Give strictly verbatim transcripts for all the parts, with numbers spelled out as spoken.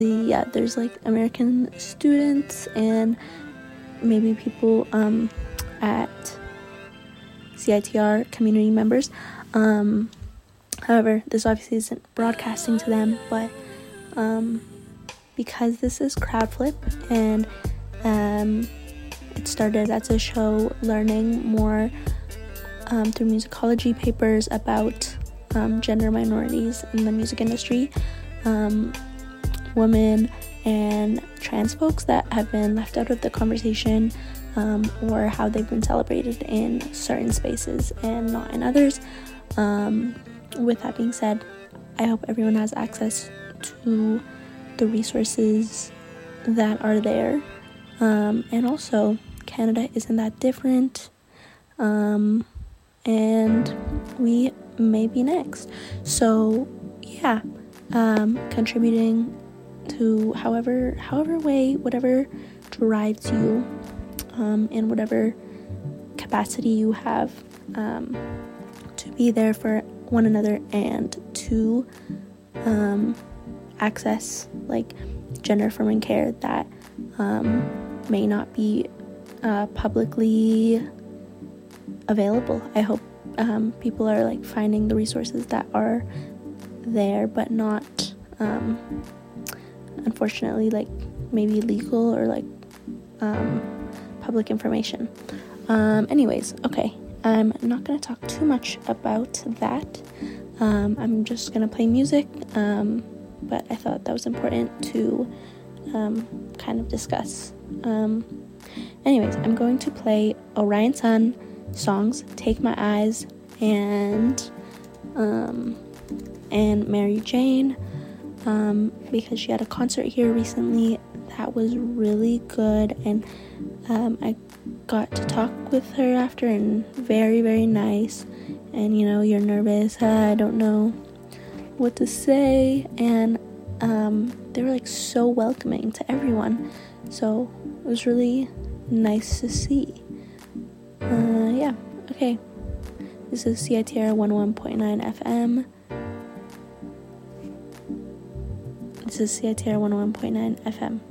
yeah, there's like American students and maybe people um, at C I T R, community members. Um, however, this obviously isn't broadcasting to them, but um, because this is Crowdflip and um, it started as a show learning more um, through musicology papers about um, gender minorities in the music industry, um, women and trans folks that have been left out of the conversation, um, or how they've been celebrated in certain spaces and not in others. Um, with that being said, I hope everyone has access to the resources that are there. Um, and also, Canada isn't that different. Um, and we may be next. So, yeah, um, contributing to however, however way, whatever drives you, um, in whatever capacity you have, um, to be there for one another and to, um, access, like, gender-affirming care that, um, may not be, uh, publicly available. I hope, um, people are, like, finding the resources that are there, but not, um, unfortunately, like, maybe legal or, like, um, public information. Um, anyways, okay, I'm not going to talk too much about that. Um, I'm just going to play music, um, but I thought that was important to, um, kind of discuss. Um, anyways, I'm going to play Orion Sun songs, Take My Eyes, and, um, and Mary Jane, um, because she had a concert here recently that was really good, and, um, I got to talk with her after, and very, very nice, and, you know, you're nervous, uh, I don't know what to say, and, um, they were, like, so welcoming to everyone, so it was really nice to see. Uh, yeah, okay, this is C I T R one oh one point nine F M. This is C I T R one oh one point nine F M.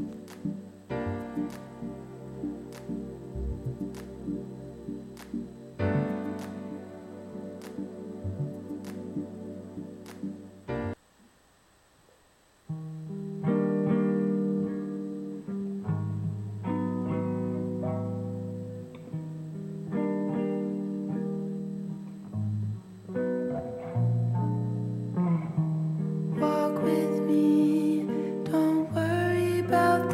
Walk with me, don't worry about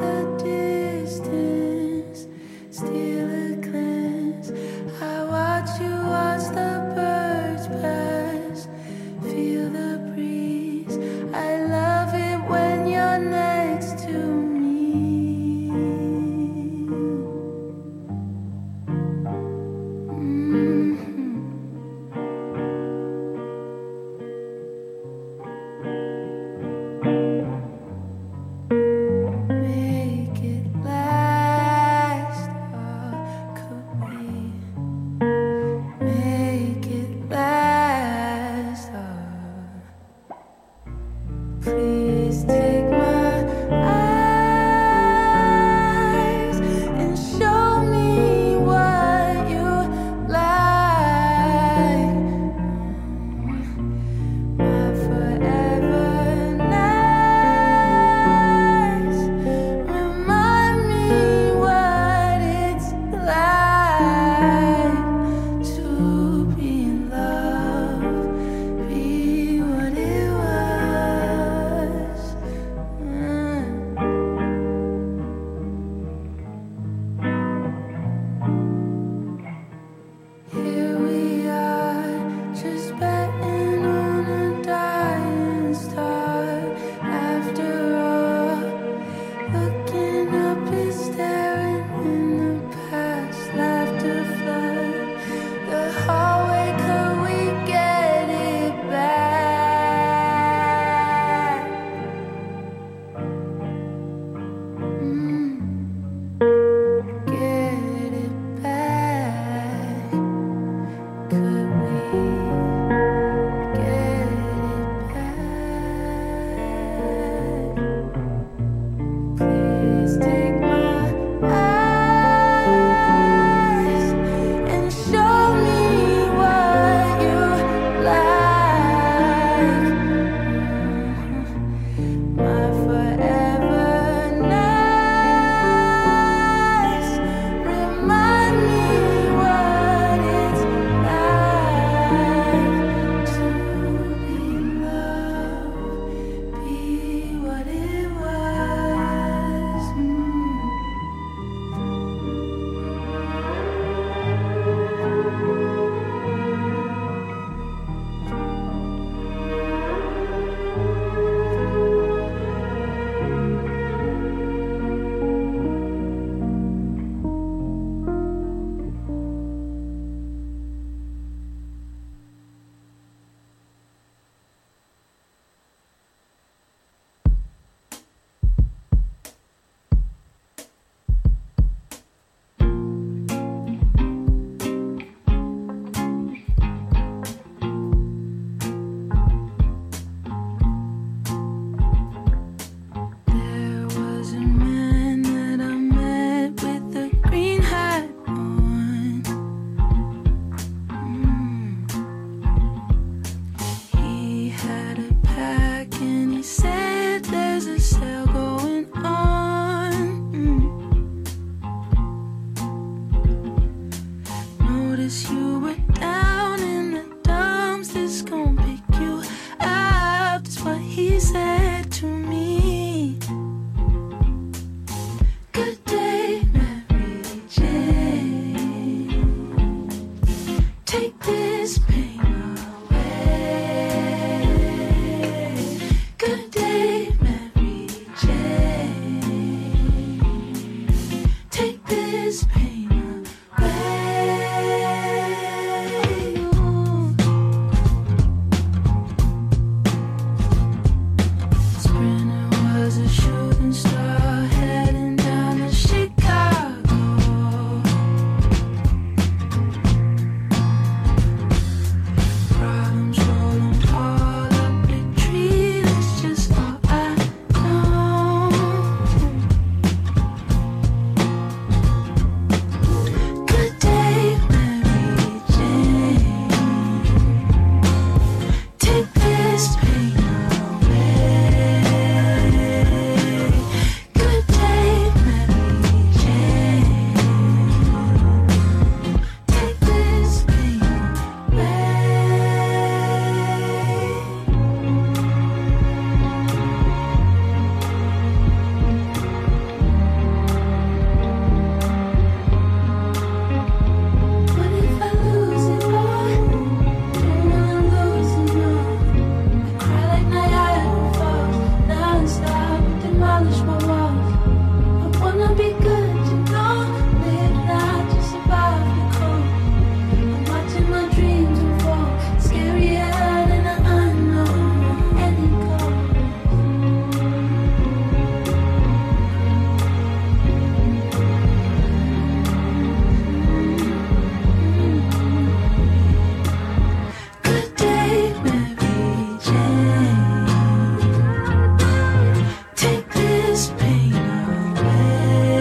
this pain away.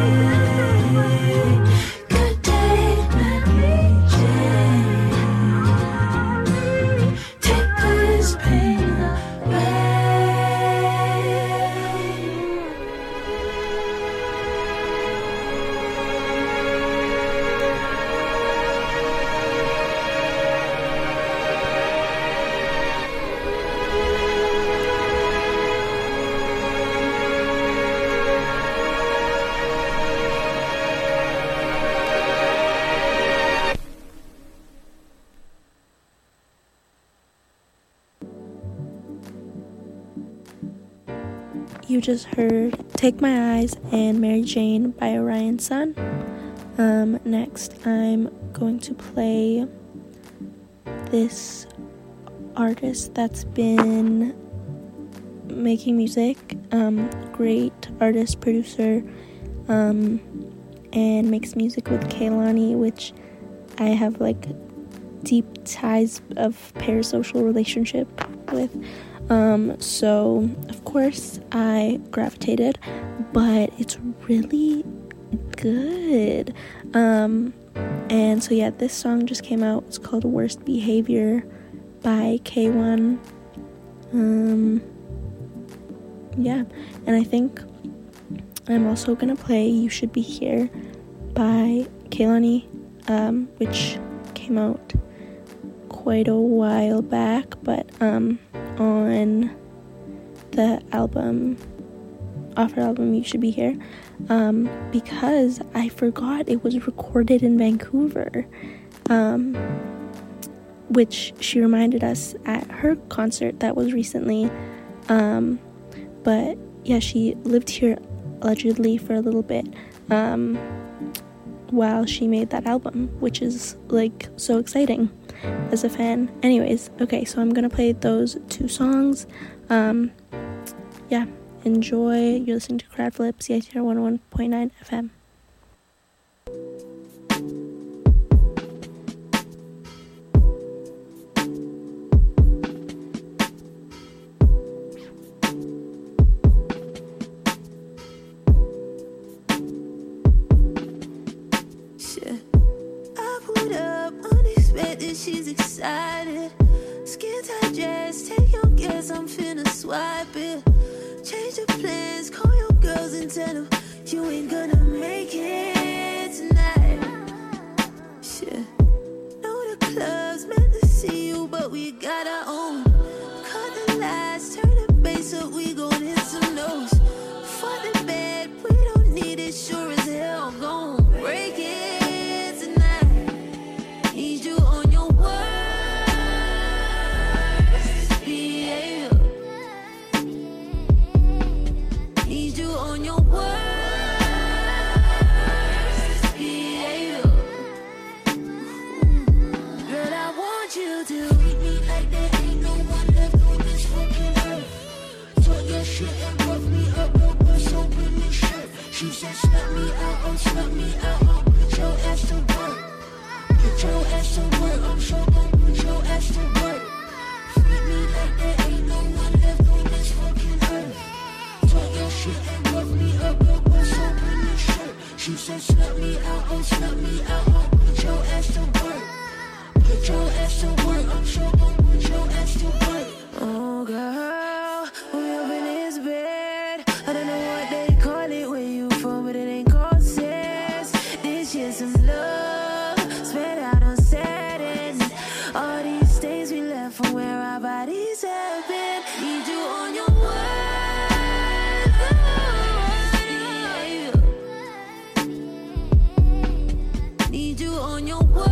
Good day, Mary Jane. Take this pain away. You just heard Take My Eyes and Mary Jane by Orion Sun. Um, next, I'm going to play this artist that's been making music, um, great artist, producer, um, and makes music with Kehlani, which I have like deep ties of parasocial relationship with. Um, so of course I gravitated, but it's really good. Um, and so yeah, this song just came out. It's called Worst Behavior by K one. Um, yeah, and I think I'm also gonna play You Should Be Here by Kehlani, um, which came out quite a while back, but, um, on the album, off her album You Should Be Here, um, because I forgot it was recorded in Vancouver, um, which she reminded us at her concert that was recently, um, but yeah, she lived here allegedly for a little bit, um, while she made that album, which is, like, so exciting as a fan. Anyways, okay, so I'm gonna play those two songs. Um, yeah, enjoy. You're listening to Crowd Flip, C I T R one oh one point nine F M. She's excited. Skin tight dress, take your guess, I'm finna swipe it. Change the plans, call your girls and tell them you ain't gonna make it tonight. Shit. Know the club's meant to see you, but we got our own. Cut the lights, turn the bass up, we gon' hit some notes. For the bed, we don't need it, sure as hell gon' break it tonight. Need you on she said, snap me out, oh, snap me out, oh, put your ass to work. Put your ass to work, I'm sure gon' put your ass to work. Treat me like there ain't no one left on this fucking earth. Talk your shit and rough me up, but what's up in your shirt? She said, snap me out, oh, snap me out, oh, put your ass to work. Put your ass to work, I'm sure gon' put your ass to work. Oh, girl, we up in this bed. I don't know what they call it where you from, but it ain't called sex. This year's some love spread out on Saturn. All these days we left from where our bodies have been. Need you on your worst. Need you on your worst.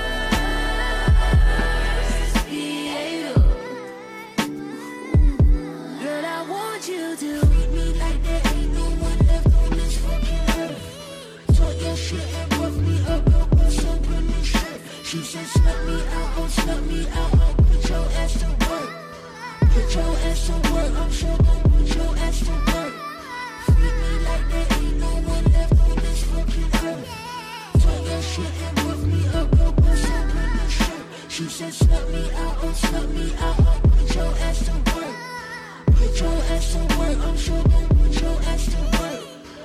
She said, snap me out, oh, snap me out, oh, put your ass to work. Put your ass to work, I'm sure gon' put your ass to work. Treat me like there ain't no one left on this fucking earth. Talk your shit and rough me up, but what's up in your shirt? She said, snap me out, oh, snap me out, oh, put your ass to work. Put put your ass to work. I'm sure gon' put your ass to work.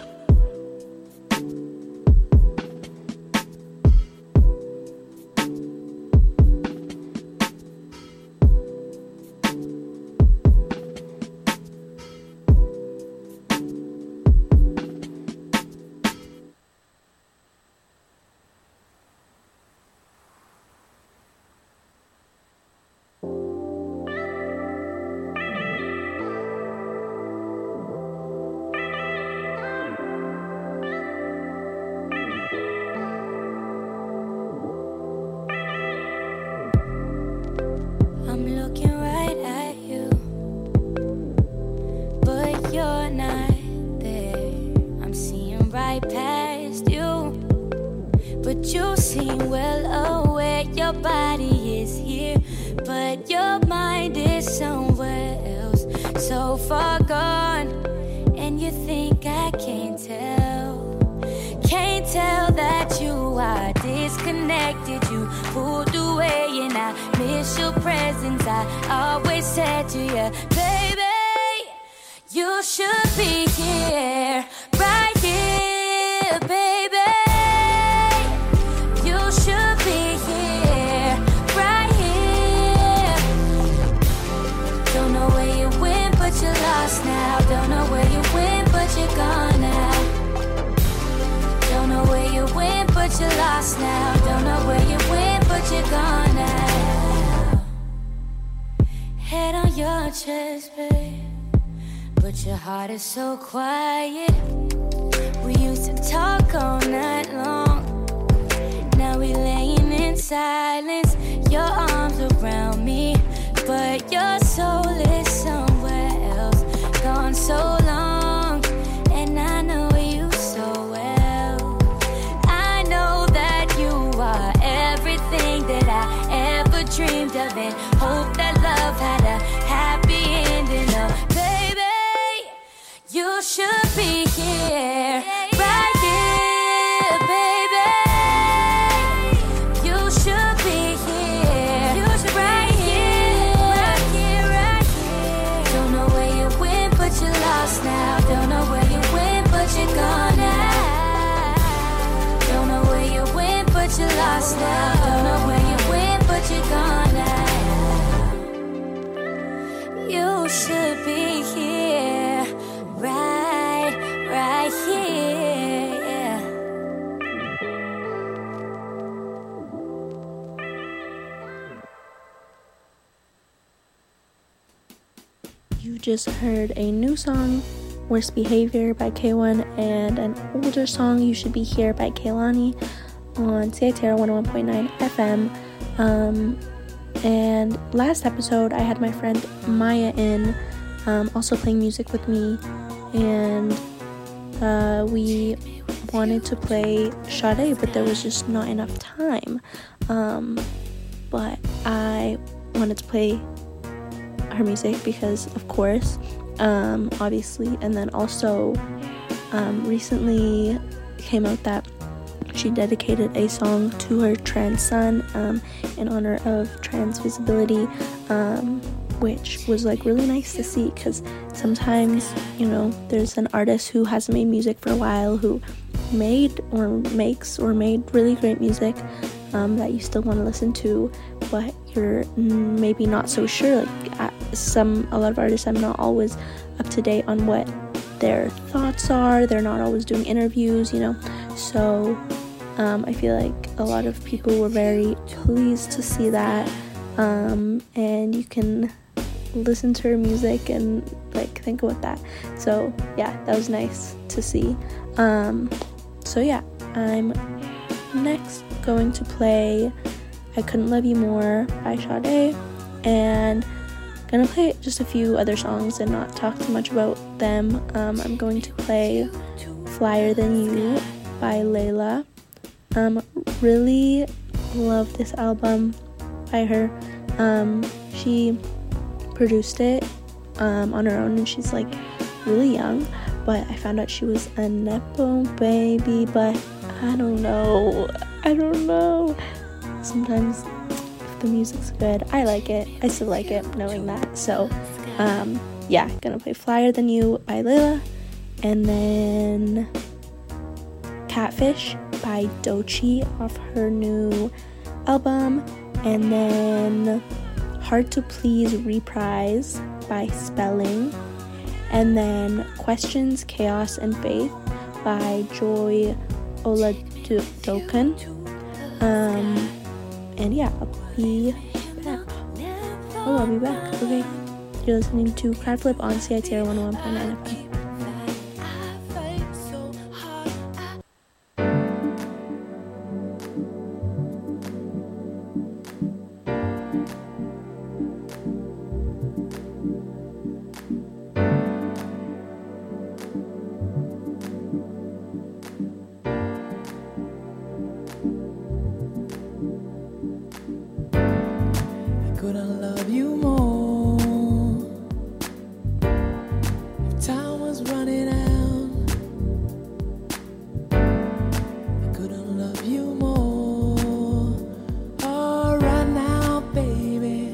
I'm looking right at you, but you're not there. I'm seeing right past you, but you seem well aware. Your body is here, but your mind is somewhere else, so far gone. And you think I can't tell, can't tell that you are disconnected. You pulled away and I miss your presence. I always said to you, baby, you should be here, right here, baby. You should be here, right here. Don't know where you went, but you're lost now. Don't know where you went, but you're gone now. Don't know where you went, but you're lost now. Don't know where you went, but you're gone now. Head on your chest, babe, but your heart is so quiet. We used to talk all night long, now we laying in silence. Your arms around me, but your soul is somewhere else. Gone so long, and I know you so well. I know that you are everything that I ever dreamed of, and hope that love had a happy ending. Oh, baby, you should be here, right here, baby. You should be here, right here, right here, right here. Don't know where you went, but you're lost now. Don't know where you went, but you're gone now. Don't know where you went, but you're lost now. Don't know where you went, but you're gone now. You should be here, right, right here, yeah. You just heard a new song, Worst Behavior by K one, and an older song, You Should Be Here by Kehlani, on C I T R one oh one point nine F M. Um, and last episode, I had my friend Maya in, um, also playing music with me, and uh, we wanted to play Sade, but there was just not enough time. Um, but I wanted to play her music because, of course, um, obviously, and then also um, recently came out that she dedicated a song to her trans son um, in honor of trans visibility, um, which was like really nice to see, because sometimes, you know, there's an artist who hasn't made music for a while who made or makes or made really great music um, that you still want to listen to, but you're maybe not so sure. Like some a lot of artists, I'm not always up to date on what their thoughts are. They're not always doing interviews, you know. So um, I feel like a lot of people were very pleased to see that, um, and you can listen to her music and like think about that. So yeah, that was nice to see. Um, so yeah, I'm next going to play I Couldn't Love You More by Sade, and gonna play just a few other songs and not talk too much about them. um, I'm going to play Flyer Than You by Layla. Um, really love this album by her. Um, she produced it um, on her own, and she's like really young, but I found out she was a Nepo baby, but I don't know, I don't know. Sometimes if the music's good, I like it, I still like it knowing that. So um, yeah, gonna play Flyer Than You by Layla, and then Catfish by Doechii off her new album, and then Hard to Please Reprise by Spelling, and then Questions, Chaos, and Faith by Joy Oladokan. Um, and yeah, I'll be back. Oh, I'll be back. Okay. You're listening to Crowd Flip on C I T R one oh one point nine F M. Couldn't love you more if time was running out. I couldn't love you more. Oh, right now, baby.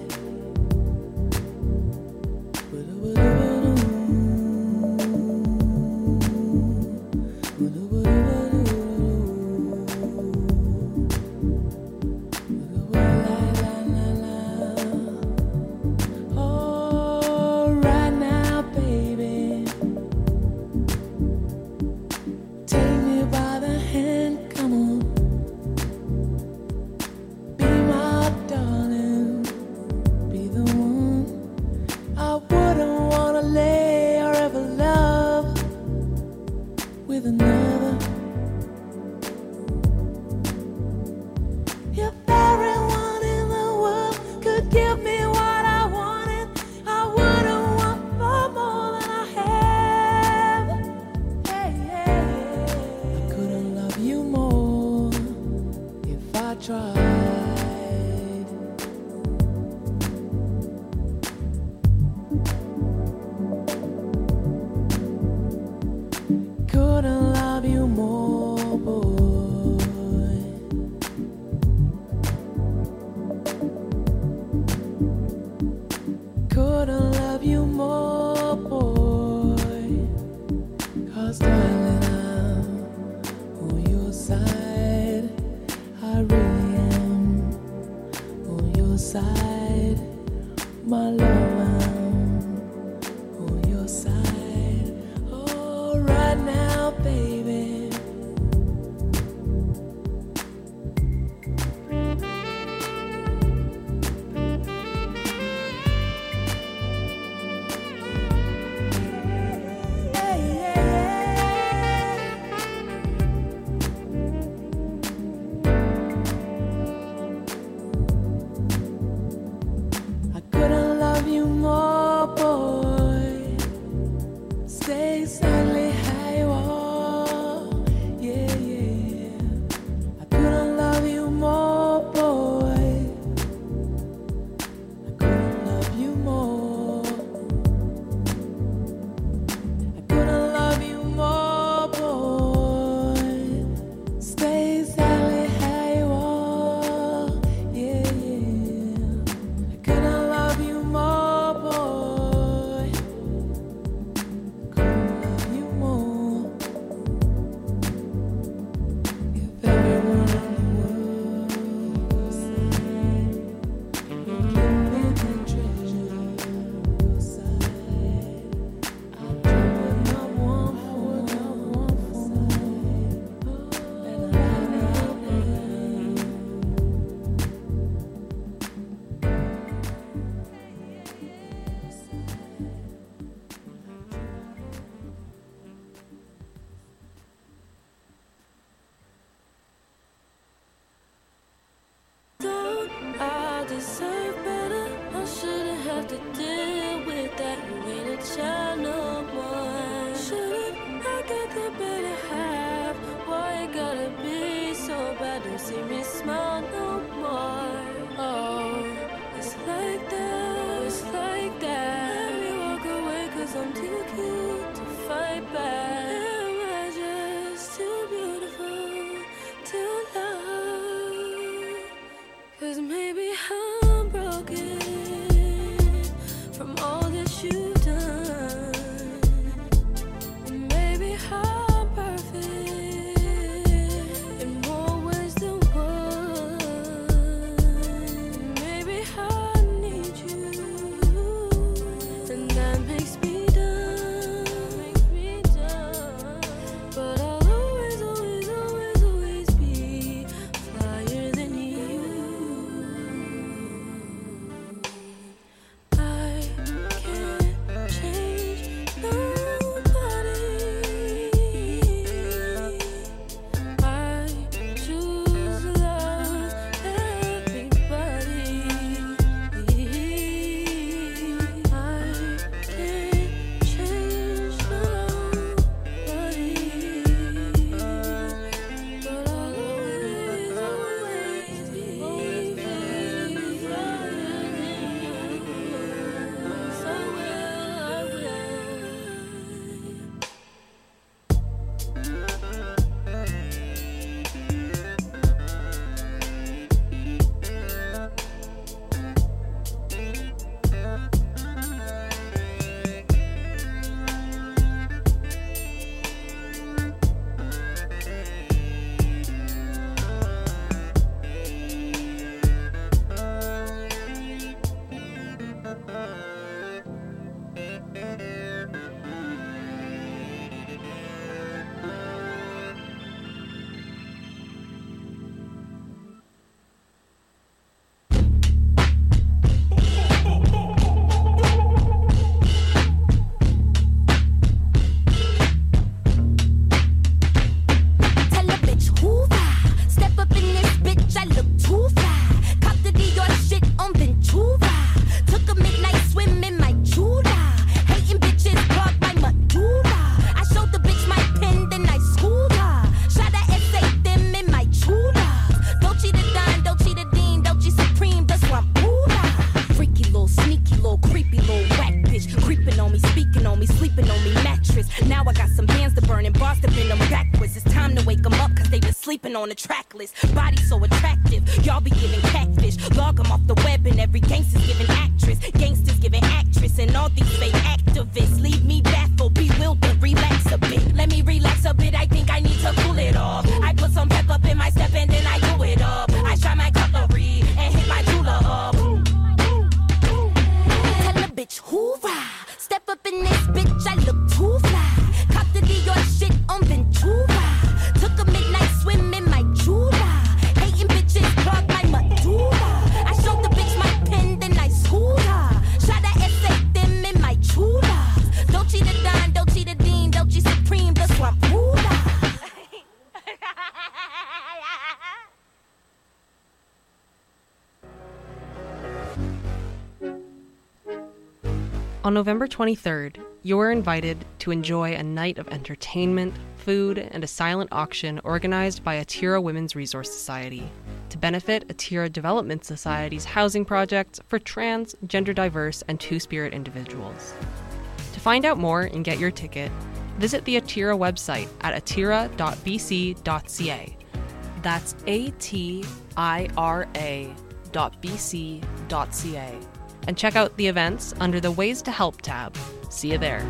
sleeping on the track list. Body so attractive, y'all be giving catfish. Log them off the web and every gangster's giving actress. Gangsters giving actress and all these fake activists. Leave me baffled, bewildered, relax a bit. Let me relax a bit, I think I need to cool it off. I put some pep up in my step and then I do it up. I try my cutlery and hit my jeweler up. Tell a bitch, hoorah. Step up in this bitch, I look too fly. Cop the Dior shit on Ventura. Took a midnight swim in my Jura. Hating bitches clog my medulla. I showed the bitch my pen, then I schooled her. Shot a essay them in my chula. Dolce the Don, Dolce the Dean, Dolce Supreme, the swamp ruler. On November twenty-third, you're invited to enjoy a night of entertainment, food, and a silent auction organized by Atira Women's Resource Society to benefit Atira Development Society's housing project for trans, gender diverse, and two-spirit individuals. To find out more and get your ticket, visit the Atira website at atira dot b c dot c a. That's A T I R A dot B C dot C A. And check out the events under the Ways to Help tab. See you there.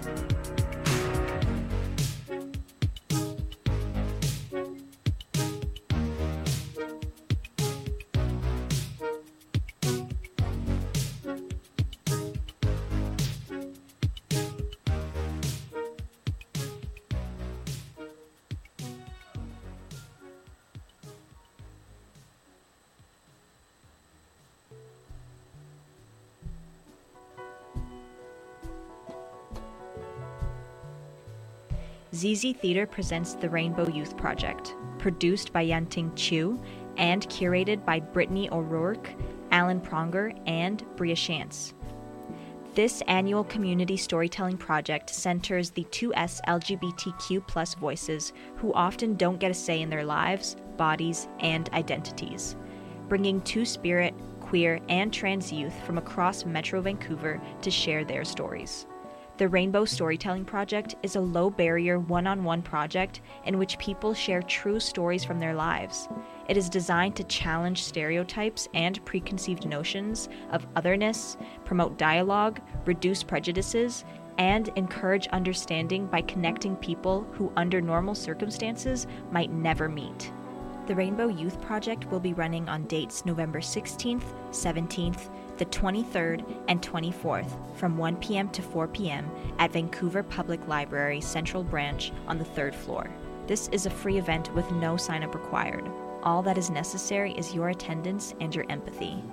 Z Z Theater presents the Rainbow Youth Project, produced by Yanting Chu and curated by Brittany O'Rourke, Alan Pronger, and Bria Shantz. This annual community storytelling project centers the two S L G B T Q plus voices who often don't get a say in their lives, bodies, and identities, bringing two-spirit, queer, and trans youth from across Metro Vancouver to share their stories. The Rainbow Storytelling Project is a low-barrier, one-on-one project in which people share true stories from their lives. It is designed to challenge stereotypes and preconceived notions of otherness, promote dialogue, reduce prejudices, and encourage understanding by connecting people who, under normal circumstances, might never meet. The Rainbow Youth Project will be running on dates November sixteenth, seventeenth, the twenty-third, and twenty-fourth from one p.m. to four p.m. at Vancouver Public Library Central Branch on the third floor. This is a free event with no sign-up required. All that is necessary is your attendance and your empathy.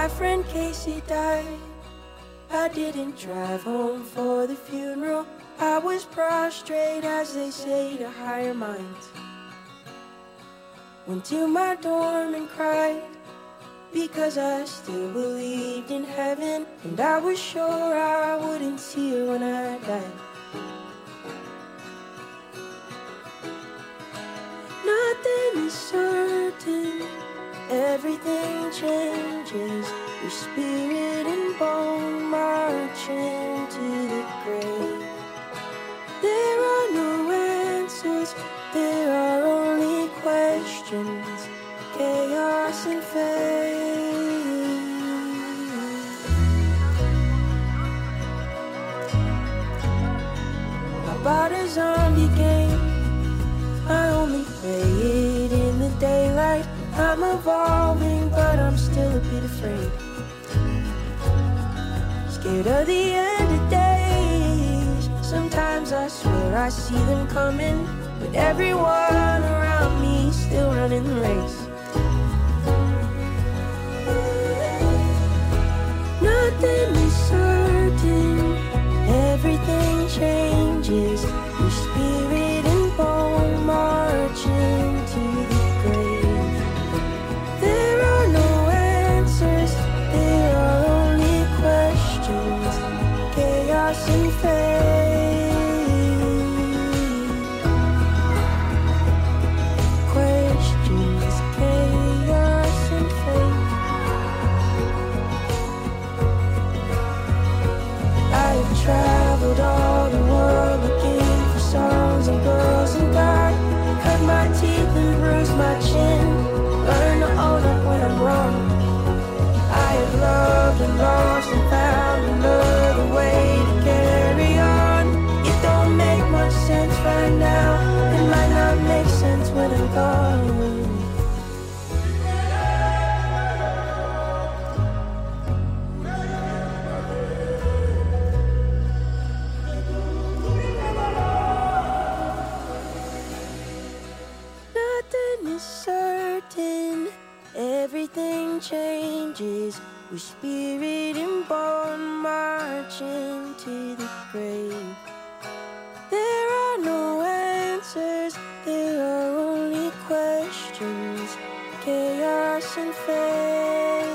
my friend Casey died, I didn't drive home for the funeral. I was prostrate, as they say, to higher minds. Went to my dorm and cried, because I still believed in heaven, and I was sure I wouldn't see her when I died. Nothing is certain, everything changes. Your spirit and bone march into the grave. There are no answers, there are only questions, chaos and faith. I bought a zombie game, I only play it in the daylight. I'm evolving, but I'm still a bit afraid. Scared of the end of days. Sometimes I swear I see them coming, but everyone around me still running the race. Nothing is certain, everything changes. Your spirit and bone march into the grave. There are no answers, there are only questions, chaos and faith. Questions, chaos and faith. I have traveled all the world looking for songs and girls and God. Cut my teeth and bruise my chin, learn to own up when I'm wrong. I have loved and lost and found another way to carry on. It don't make much sense right now, it might not make sense when I'm gone. Nothing is certain, everything changes. Your spirit and bone march into the grave. There are no answers, there are only questions, chaos and faith.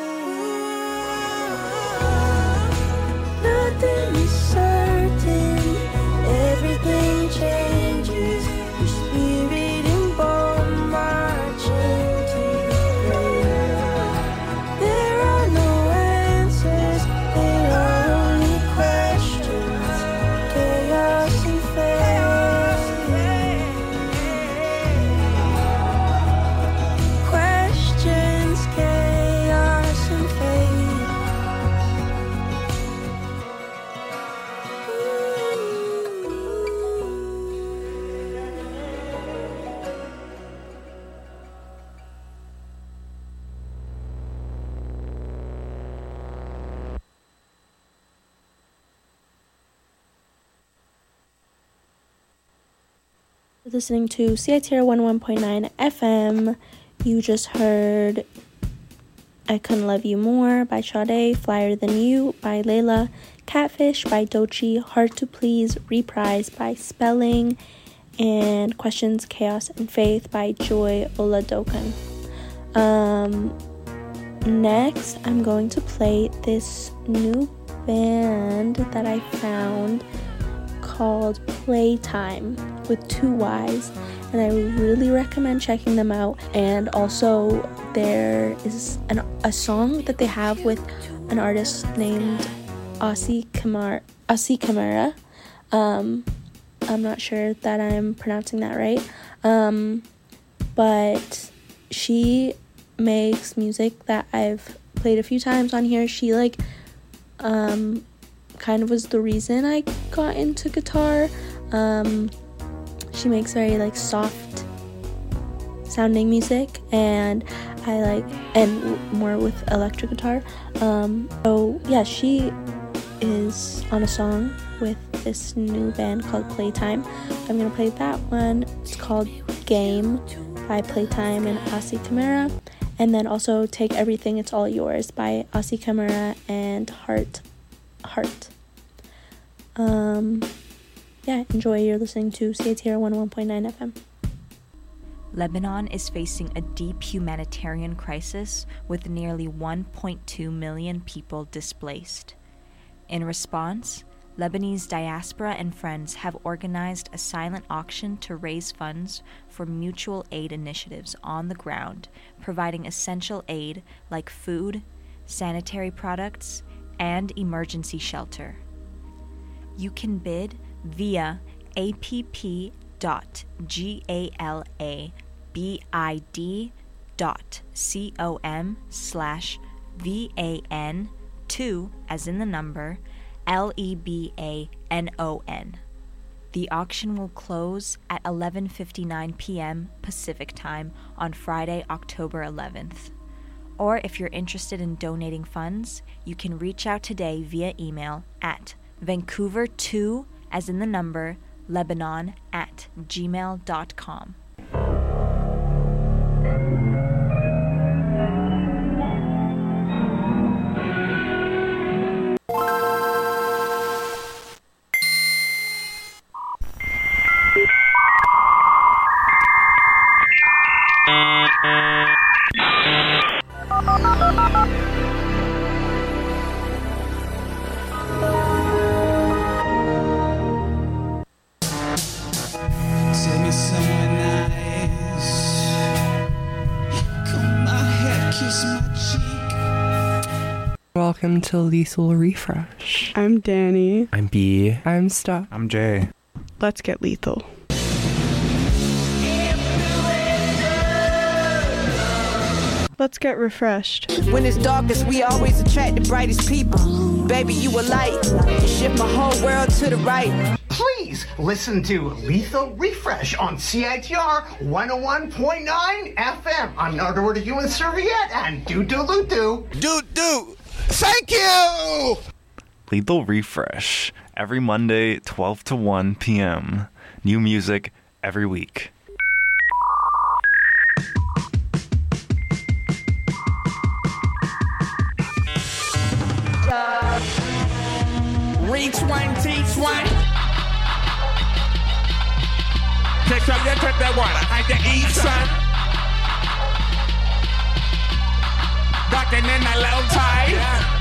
Nothing is certain, everything changes. Your spirit and bone march into the grave. There are no answers, there are only questions, chaos and faith. Questions, chaos and faith. Listening to C I T R one oh one point nine F M. You just heard I Couldn't Love You More by Sade, Flyer Than You by Layla, Catfish by Doechii, Hard to Please Reprise by Spelling, and Questions, Chaos, and Faith by Joy Oladokan. Um, next, I'm going to play this new band that I found called Playtime with two Y's, and I really recommend checking them out. And also there is an, a song that they have with an artist named Aussie Kamara, Aussie Kamara. Um, I'm not sure that I'm pronouncing that right, um, but she makes music that I've played a few times on here. She like um kind of was the reason I got into guitar. Um, she makes very like soft sounding music, and I like and w- more with electric guitar. Um, so yeah, she is on a song with this new band called Playtime. I'm gonna play that one. It's called Game by Playtime and Aussie Kamara. And then also Take Everything, It's All Yours by Asi Kamara and Heart. Heart. Um, yeah, enjoy. You're listening to C I T R one oh one point nine F M. Lebanon is facing a deep humanitarian crisis with nearly one point two million people displaced. In response, Lebanese diaspora and friends have organized a silent auction to raise funds for mutual aid initiatives on the ground, providing essential aid like food, sanitary products, and emergency shelter. You can bid via app.galabid.com slash V-A-N two, as in the number, L E B A N O N. The auction will close at eleven fifty-nine p.m. Pacific Time on Friday, October eleventh. Or if you're interested in donating funds, you can reach out today via email at Vancouver two, as in the number, Lebanon at gmail dot com. Tell me someone nice. Comb my hair, kiss my cheek. Welcome to Lethal Refresh. I'm Danny. I'm B. I'm Stuff. I'm Jay. Let's get lethal. Let's get refreshed. When it's darkest, we always attract the brightest people. Baby, you a light. You shift my whole world to the right. Please listen to Lethal Refresh on C I T R one oh one point nine F M. I'm Nardo to you and Serviette and doo doo doo doo. Doo doo. Thank you! Lethal Refresh. Every Monday, twelve to one p.m. New music every week. Reach one, teach one. Take some, you take that one. I can eat some. Ducking in the low tide.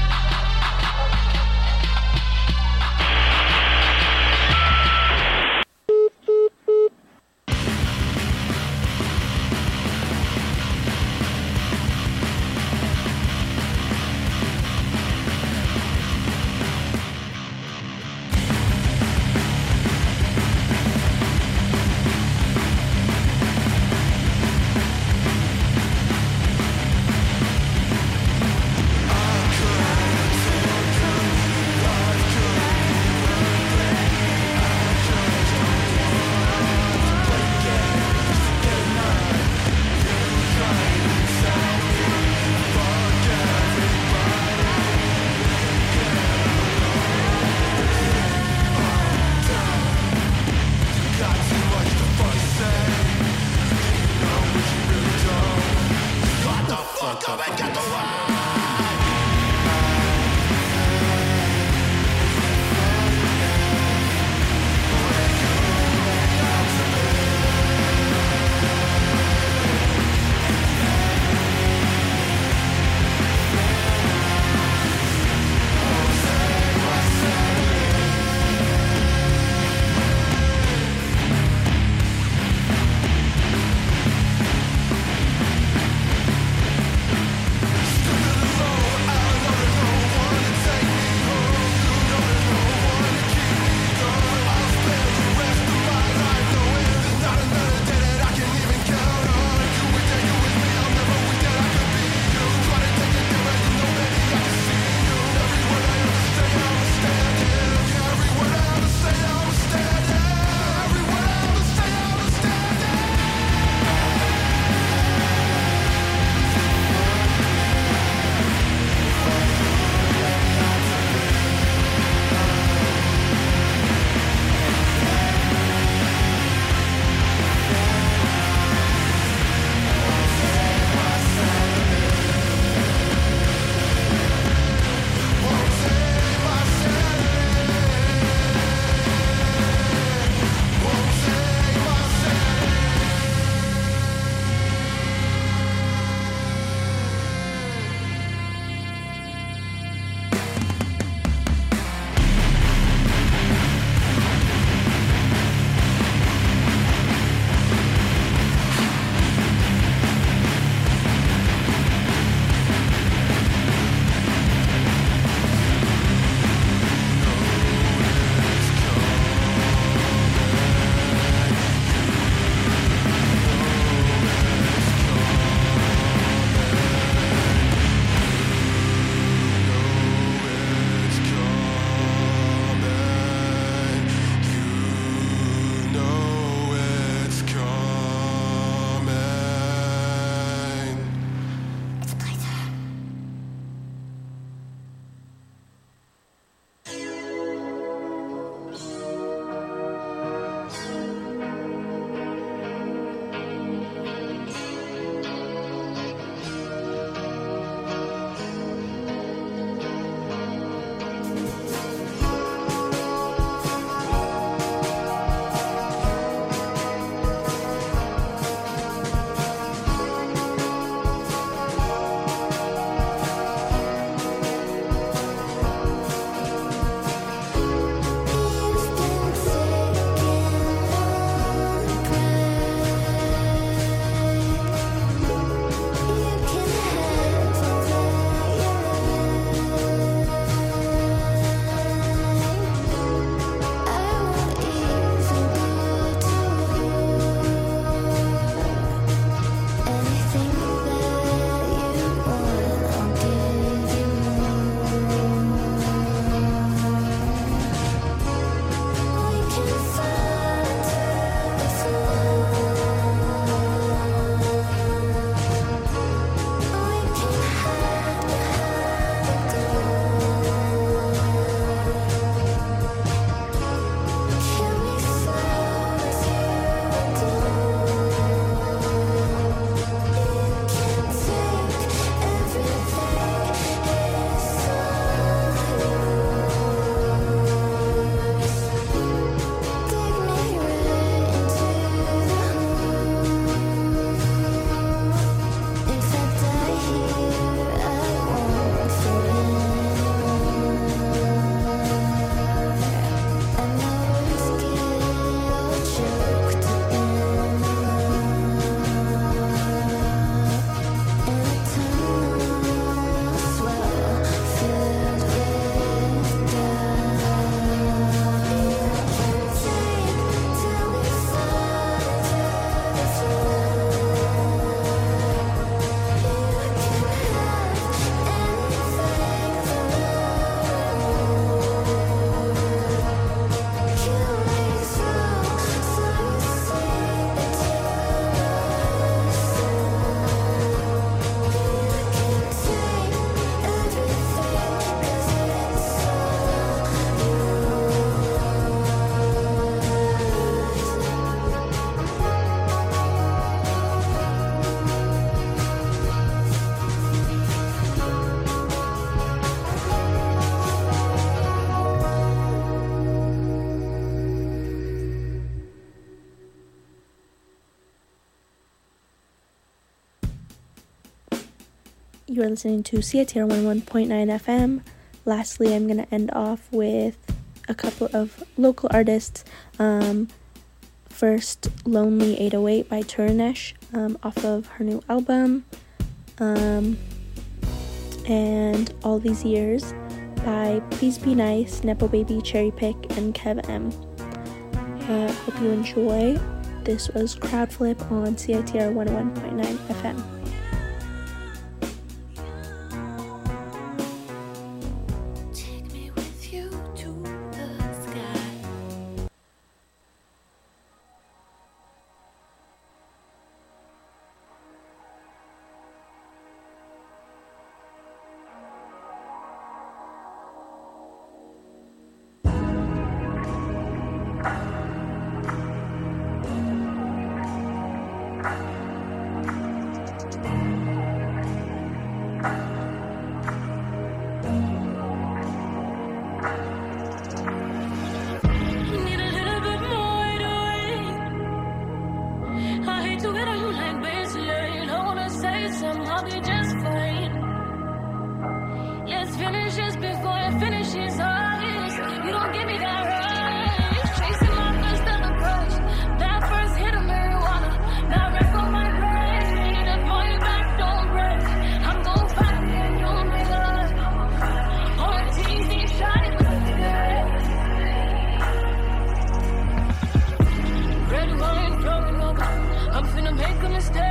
You are listening to C I T R one oh one point nine F M. Lastly, I'm going to end off with a couple of local artists. Um, first, Lonely eight oh eight by Turanesh, um, off of her new album. Um, and All These Years by Please Be Nice, Nepo Baby, Cherry Pick, and Kev M. Uh, hope you enjoy. This was Crowd Flip on C I T R one oh one point nine F M.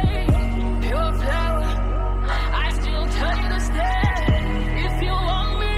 Pure flower, I still tell you to stay. If you want me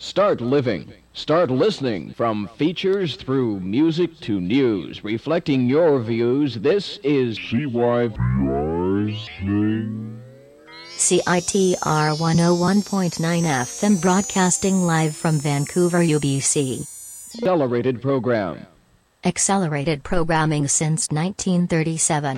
Start living. Start listening. From features through music to news, reflecting your views. This is C Y T R. C I T R one oh one point nine F M, broadcasting live from Vancouver, U B C. Accelerated program. Accelerated programming since nineteen thirty-seven.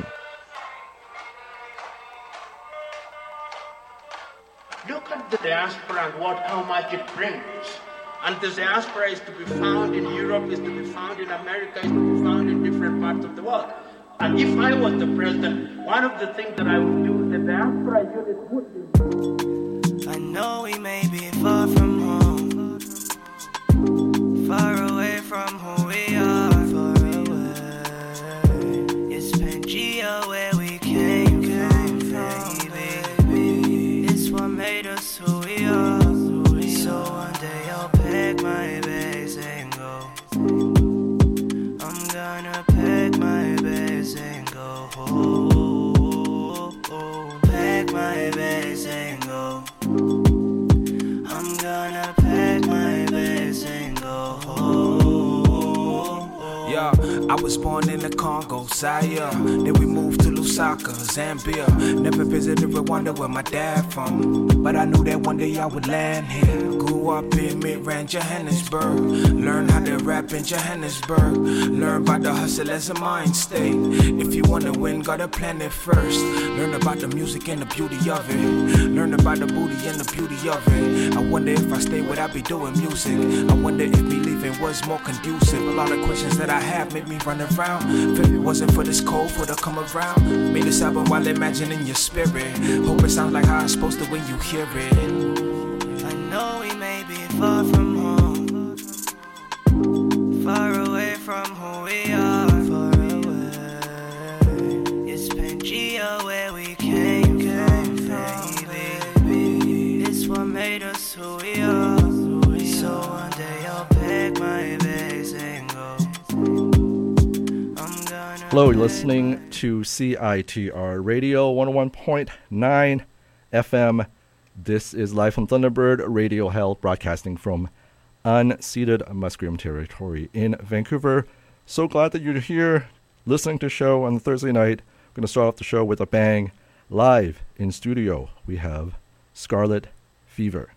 Look at the diaspora and what, how much it brings. And the diaspora is to be found in Europe, is to be found in America, is to be found in different parts of the world. And if I was the president, one of the things that I would do with the diaspora unit would be... I know we may be far from home, far away from who we are, far away. It's Pangea where we came, came from, baby. It's what made us who we are. So one day I'll pack my bags and go. I'm gonna pack my bags and go. Oh, oh, oh. Pack my bags and go. I'm gonna pack my bags and go. Oh, oh, oh. Yeah, I was born in the Congo, Zaire. Then we moved to Lusaka, Zambia. Never visited Rwanda where my dad from, but I knew that one day I would land here. Grew up in Midrand, Johannesburg. Learned how to rap in Johannesburg. Learn about the hustle as a mind state. If you wanna win, gotta plan it first. Learn about the music and the beauty of it. Learn about the booty and the beauty of it. I wonder if I stay, would I be doing music? I wonder if me leaving was more conducive. A lot of questions that I have make me run around. If it wasn't for this cold, would I come around? Made this album while imagining your spirit. Hope it sounds like how it's supposed to when you hear it. I know we may be far from home, far away from who we are, far away. It's Pangea where we came, came from, baby. It's what made us who we are. So one day I'll pack my bags and go. Hello, you're listening to C I T R Radio one oh one point nine F M. This is live from Thunderbird Radio Held, broadcasting from unceded Musqueam territory in Vancouver. So glad that you're here listening to the show on Thursday night. I'm going to start off the show with a bang. Live in studio, we have Scarlet Fever.